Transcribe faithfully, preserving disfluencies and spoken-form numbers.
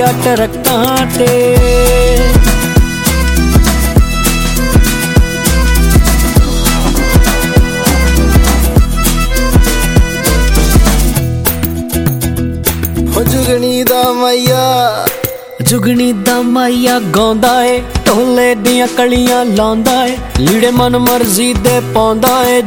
ਟਰੱਕਾਂ ਤੇ। ਜੁਗਣੀ ਦਾ ਮਾਈਆ ਜੁਗਣੀ ਦਾ ਮਾਈਆ ਗਾਉਂਦਾ ਏ, ਢੋਲੇ ਦੀਆਂ ਕਲੀਆਂ ਲਾਉਂਦਾ ਏ, ਲੀੜੇ ਮਨ ਮਰਜ਼ੀ ਦੇ ਪਾਉਂਦਾ ਏ।